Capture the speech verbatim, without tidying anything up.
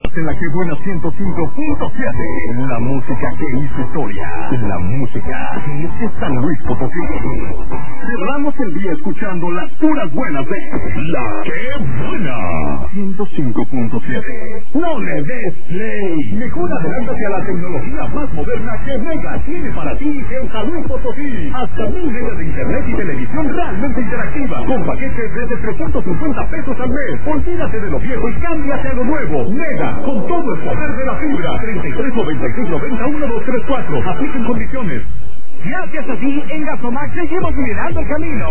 En la que buena ciento cinco punto siete. La música que hizo historia. La música que es de San Luis Potosí. Cerramos el día escuchando las puras buenas de La que buena ciento cinco punto siete. No le des play. Mejor adelántate a la tecnología más moderna que Mega tiene para ti en San Luis Potosí. Hasta mil megas de internet y televisión realmente interactiva. Con paquetes desde trescientos cincuenta pesos al mes. Olvídate de lo viejo y cámbiate a lo nuevo. Mega, con todo el poder de la fibra. treinta y tres noventa y seis noventa uno dos tres cuatro. Apliquen condiciones. Gracias a ti, en Gasomax seguimos liderando el camino.